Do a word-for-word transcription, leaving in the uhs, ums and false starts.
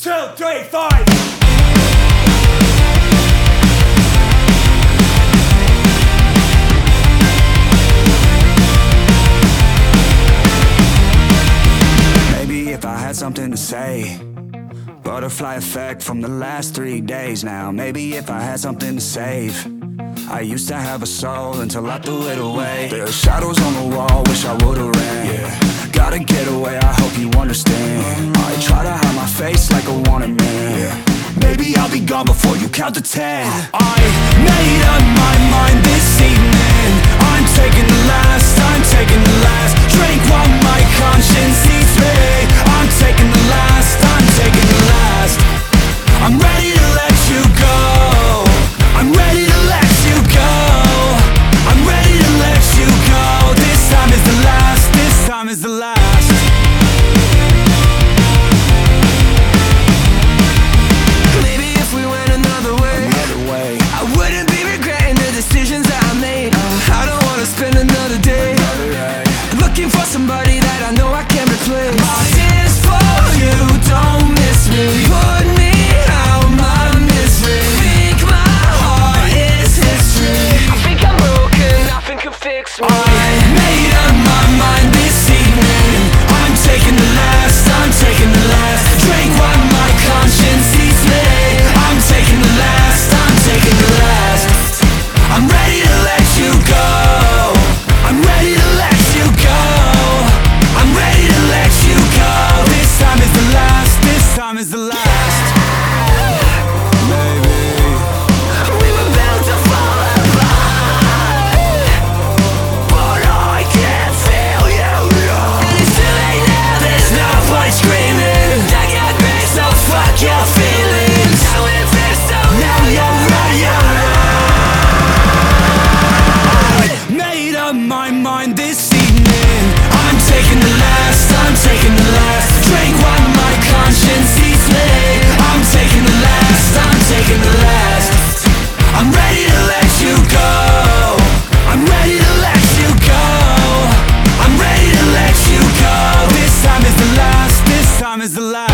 two, three, five. Maybe if I had something to say, butterfly effect from the last three days now. Maybe if I had something to save, I used to have a soul until I threw it away. There are shadows on the wall, wish I would've ran, yeah. Gotta get away, I hope you understand. I try to hide my face like a wanted man, yeah. Maybe I'll be gone before you count to ten. I made up my mind this evening. I'm taking the last, I'm taking the last drink while my conscience eats me. I'm taking the last, I'm taking the last. I'm ready to let you go. I'm ready to let you go. I'm ready to let you go. This time is the last, this time is the last. Maybe if we went another way, another way, I wouldn't be regretting the decisions that I made. uh, I don't wanna spend another day, another day looking for somebody that I know I can replace. My tears for you, don't miss me. Put me out my misery. Think my heart is history. I think I'm broken, nothing can fix me. I made up my mind this evening. I'm taking the last, I'm taking the last drink while my conscience eats me. I'm taking the last, I'm taking the last. I'm ready to let you go. I'm ready to let you go. I'm ready to let you go. This time is the last, this time is the last. Maybe we were bound to fall apart, but I can't feel you now. And it's too late now, there's no point screaming. Take your grace, so fuck your feelings. Now it feels so, now you're ready. I made up my mind this evening. I'm taking the last, I'm taking the last drink while my conscience eats me. I'm taking the last, I'm taking the last. I'm ready to let you go. I'm ready to let you go. I'm ready to let you go. This time is the last, this time is the last.